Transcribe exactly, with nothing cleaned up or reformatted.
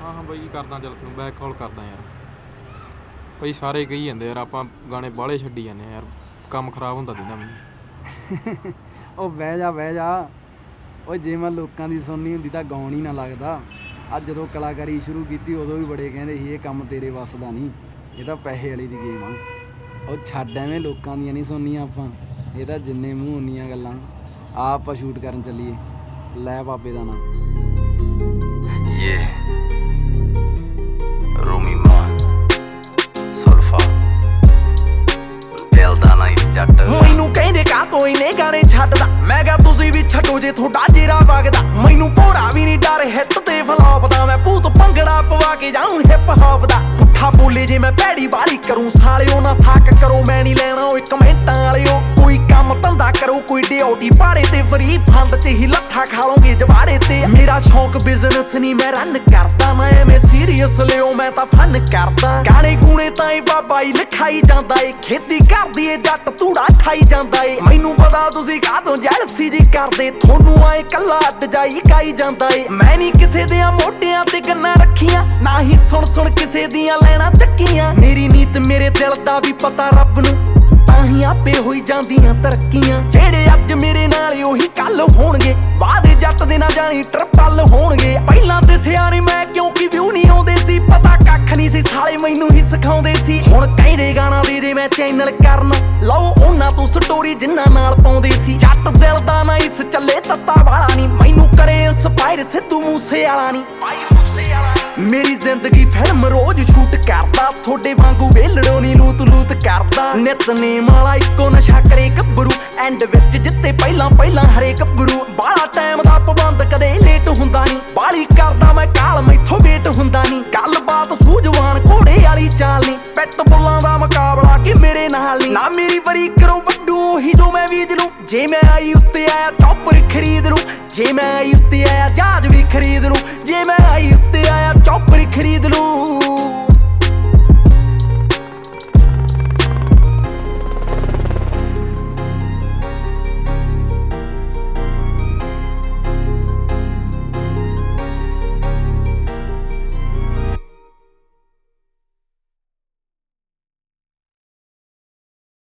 ਹਾਂ ਹਾਂ ਬਾਈ ਕਰਦਾ, ਚੱਲ ਤੈਨੂੰ ਬੈਕ ਕਾਲ ਕਰਦਾ ਯਾਰ। ਭਾਈ ਸਾਰੇ ਕਹੀ ਜਾਂਦੇ ਯਾਰ ਆਪਾਂ ਗਾਣੇ ਬਾਹਲੇ ਛੱਡੀ ਜਾਂਦੇ ਯਾਰ, ਕੰਮ ਖਰਾਬ ਹੁੰਦਾ ਦਿੰਦਾ ਮੈਨੂੰ। ਉਹ ਬਹਿ ਜਾ ਬਹਿ ਜਾ ਓਏ, ਜੇ ਮੈਂ ਲੋਕਾਂ ਦੀ ਸੁਣਨੀ ਹੁੰਦੀ ਤਾਂ ਗਾਉਣ ਹੀ ਨਾ ਲੱਗਦਾ। ਅੱਜ ਜਦੋਂ ਕਲਾਕਾਰੀ ਸ਼ੁਰੂ ਕੀਤੀ ਉਦੋਂ ਵੀ ਬੜੇ ਕਹਿੰਦੇ ਸੀ ਇਹ ਕੰਮ ਤੇਰੇ ਵੱਸ ਦਾ ਨਹੀਂ, ਇਹ ਤਾਂ ਪੈਸੇ ਵਾਲੀ ਦੀ ਗੇਮ ਆ। ਉਹ ਛੱਡ, ਐਵੇਂ ਲੋਕਾਂ ਦੀਆਂ ਨਹੀਂ ਸੁਣਨੀਆਂ ਆਪਾਂ, ਇਹ ਤਾਂ ਜਿੰਨੇ ਮੂੰਹ ਉਨੀਆਂ ਗੱਲਾਂ। ਆ ਆਪਾਂ ਸ਼ੂਟ ਕਰਨ ਚੱਲੀਏ, ਲੈ ਬਾਬੇ ਦਾ ਨਾਂ। Yeah, Rumi Man, Solfa, ਦਿਲ ਦਾ ਨਾ ਇਸ ਜੱਟ। ਮੈਨੂੰ ਕਹਿੰਦੇ ਕਾ ਤੋਂ ਇਹਨੇ ਗਾਣੇ ਛੱਡਦਾ, ਮੈਂ ਕਿਹਾ ਤੁਸੀਂ ਵੀ ਛੱਡੋ ਜੇ ਤੁਹਾਡਾ ਜੇਰਾ ਵਗਦਾ। ਮੈਨੂੰ ਭੋਰਾ ਵੀ ਨਹੀਂ ਡਰ ਹਿੱਟ ਤੇ ਫਲੌਪ ਦਾ, ਮੈਂ ਭੂਤ ਭੰਗੜਾ ਪਵਾ ਕੇ ਜਾਊਂ ਹਿਪ ਹੌਪ ਦਾ। ਪੁੱਠਾ ਬੋਲੇ ਜੇ ਮੈਂ ਭੈੜੀ ਵਾਲੀ ਕਰੂੰ, ਸਾਲਿਓ ਨਾ ਸਾਕ ਕਰੋ, ਮੈਂ ਨਹੀਂ ਲੈਣਾ ਓਏ ਕਮੈਂਟਾਂ ਵਾਲਿਓ। ਕੋਈ ਕੰਮ ਧੰਦਾ ਕਰੋ, ਕੋਈ ਡਿਊਟੀ ਪਾੜੇ ਤੇ ਫਰੀ ਫੰਡ ਚ ਹੀ ਲੱਥਾ ਖਾ ਲਓਗੇ ਜਵਾੜੇ ਤੇ। ਮੇਰਾ ਸ਼ੌਂਕ ਬਿਜ਼ਨਸ ਨਹੀਂ ਮੈਂ ਰਨ ਕਰਦਾ, ਮੈਂ ਐਵੇਂ ਸੀਰੀਅਸ ਲਿਓ ਮੈਂ ਤਾਂ ਫਨ ਕਰਦਾ। ਗਾਣੇ ਗੂਣੇ ਤਾਂ ਇਹ ਬਾਬਾ ਹੀ ਲਿਖਾਈ ਜਾਂਦਾ ਏ, ਖੇਤੀ ਕਰਦੀ ਏ ਜੱਟ ਧੂੜਾ ਖਾਈ ਜਾਂਦਾ ਏ। ਮੈਨੂੰ ਪਤਾ ਤੁਸੀਂ ਕਾਹਤੋਂ ਜੈਲਸੀ ਜੀ ਕਰਦੇ, ਤੁਹਾਨੂੰ ਆਏ ਕੱਲਾ ਅੱਡ ਜਾਈ ਕਾਈ ਜਾਂਦਾ ਏ। ਮੈਂ ਨਹੀਂ ਕਿਸੇ ਦੇ ਮੋਢਿਆਂ ਤੇ ਗੰਨਾਂ ਰੱਖੀਆਂ, ਨਾ ਹੀ ਸੁਣ ਸੁਣ ਕਿਸੇ ਦੀਆਂ ਲੈਣਾ ਚੱਕੀਆਂ। ਮੇਰੀ ਨੀਤ ਮੇਰੇ ਦਿਲ ਦਾ ਵੀ ਪਤਾ ਰੱਬ ਨੂੰ, ਤਾਂ ਹੀ ਆਪੇ ਹੋਈ ਜਾਂਦੀਆਂ ਤਰੱਕੀਆਂ। ਜਿਹੜੇ ਅੱਜ ਮੇਰੇ ਨਾਲ ਉਹੀ ਕੱਲ ਹੋਣਗੇ, ਵਾਦੇ ਜੱਟ ਦੇ ਨਾ ਜਾਣੀ ਟਰਪਲ ਹੋਣਗੇ। ਪਹਿਲਾਂ ਤੇ ਸਿਆਣੇ ਮੈਂ ਕਿਉਂਕਿ ਵਿਊ ਨਹੀਂ ਆਉਂਦੇ ਸੀ, ਪਤਾ ਕੱਖ ਨਹੀਂ ਸੀ ਸਾਲੇ ਮੈਨੂੰ ਹੀ ਸਿਖਾਉਂਦੇ ਸੀ। ਹੁਣ ਕਹਿੰਦੇ ਗਾਣਾ ਦੇ ਦੇ ਮੈਂ ਚੈਨਲ ਕਰਨ, ਲਓ ਉਹਨਾਂ ਤੋਂ ਸਟੋਰੀ ਜਿੰਨਾ ਨਾਲ ਪਾਉਂਦੇ ਸੀ। ਜੱਟ ਦਿਲ ਦਾ ਨਾ ਇਸ ਚੱਲੇ ਤੱਤਾ ਵਾਲਾ ਨਹੀਂ, ਮੈਨੂੰ ਕਰੇ ਇੰਸਪਾਇਰ ਸਿੱਧੂ ਮੂਸੇ ਵਾਲਾ ਨਹੀਂ, ਭਾਈ ਮੂਸੇ ਵਾਲਾ। ਮੇਰੀ ਜ਼ਿੰਦਗੀ ਫਿਲਮ ਰੋਜ਼ ਸ਼ੂਟ ਕਰਦਾ, ਤੁਹਾਡੇ ਵਾਂਗੂ ਵੇਲੜੋਂ ਨੀ ਲੂਤ ਲੂਤ ਕਰਦਾ। ਨਿਤਨੇਮ ਵਾਲਾ ਇੱਕੋ ਨਸ਼ਾ ਕਰੇ ਗੱਭਰੂ, ਐਂਡ ਵਿੱਚ ਜਿੱਤੇ ਪਹਿਲਾਂ ਪਹਿਲਾਂ ਹਰੇ ਗੱਭਰੂ। ਬਾਲਾ ਟਾਈਮ ਦਾ ਪਾਬੰਦ ਕਦੇ ਲੇਟ ਹੁੰਦਾ ਨਹੀਂ, ਬਾਲੀ ਕਰਦਾ ਮੈਂ ਕਾਲ ਮੈਥੋਂ ਵੇਟ ਹੁੰਦਾ ਨਹੀਂ। ਗੱਲਬਾਤ ਸੂਝਵਾਨ ਘੋੜੇ ਵਾਲੀ ਚਾਲ ਨਹੀਂ, ਪਿੱਟ ਬੁੱਲਾਂ ਦਾ ਮੁਕਾਬਲਾ ਕਿ ਮੇਰੇ ਨਾਲ ਨਹੀਂ। ਨਾ ਮੇਰੀ ਵਰੀ ਕਰੋ ਵੱਡੂ ਉਹੀ ਜੋ ਮੈਂ ਬੀਜ ਲੂੰ, ਜੇ ਮੈਂ ਆਈ ਉੱਤੇ ਆਇਆ ਚੌਪਰ ਖਰੀਦ ਲੂੰ। ਜੇ ਮੈਂ ਆਈ ਉੱਤੇ ਆਇਆ ਜਹਾਜ਼ ਵੀ ਖਰੀਦ ਲੂੰ, ਜੇ ਮੈਂ ਆਈ ਉੱਤੇ ਆਇਆ ਚੌਪਰ ਖਰੀਦ ਲੂੰ।